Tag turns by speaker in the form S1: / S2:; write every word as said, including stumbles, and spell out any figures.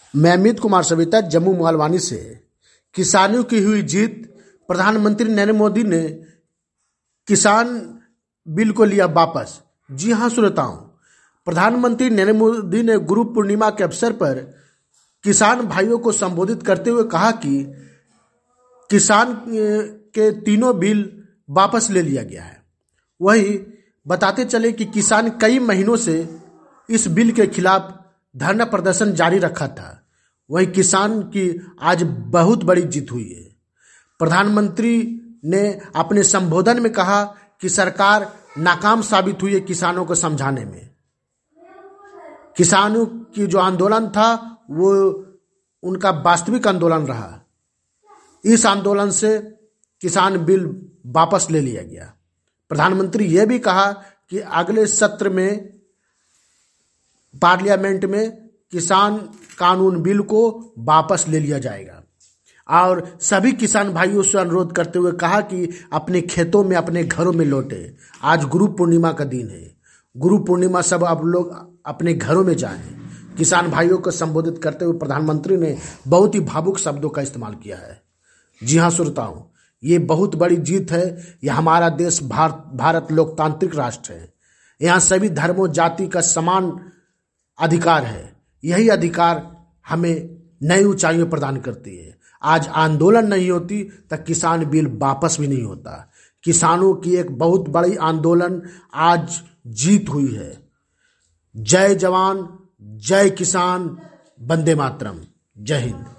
S1: मैं अमित कुमार सविता जम्मू मोहलवानी से। किसानों की हुई जीत, प्रधानमंत्री नरेंद्र मोदी ने किसान बिल को लिया वापस। जी हां श्रोताओं, प्रधानमंत्री नरेंद्र मोदी ने गुरु पूर्णिमा के अवसर पर किसान भाइयों को संबोधित करते हुए कहा कि किसान के तीनों बिल वापस ले लिया गया है। वही बताते चले कि किसान कई महीनों से इस बिल के खिलाफ धरना प्रदर्शन जारी रखा था। वही किसान की आज बहुत बड़ी जीत हुई है। प्रधानमंत्री ने अपने संबोधन में कहा कि सरकार नाकाम साबित हुई है किसानों को समझाने में। किसानों की जो आंदोलन था वो उनका वास्तविक आंदोलन रहा। इस आंदोलन से किसान बिल वापस ले लिया गया। प्रधानमंत्री यह भी कहा कि अगले सत्र में पार्लियामेंट में किसान कानून बिल को वापस ले लिया जाएगा और सभी किसान भाइयों से अनुरोध करते हुए कहा कि अपने खेतों में, अपने घरों में लौटे। आज गुरु पूर्णिमा का दिन है। गुरु पूर्णिमा सब आप लोग अपने घरों में जाएं। किसान भाइयों को संबोधित करते हुए प्रधानमंत्री ने बहुत ही भावुक शब्दों का इस्तेमाल किया है। जी हाँ श्रोताओं, ये बहुत बड़ी जीत है। यह हमारा देश भारत भारत लोकतांत्रिक राष्ट्र है। यहाँ सभी धर्मों जाति का समान अधिकार है। यही अधिकार हमें नई ऊंचाइयों प्रदान करती है। आज आंदोलन नहीं होती तो किसान बिल वापस भी नहीं होता। किसानों की एक बहुत बड़ी आंदोलन आज जीत हुई है। जय जवान, जय किसान, वंदे मातरम, जय हिंद।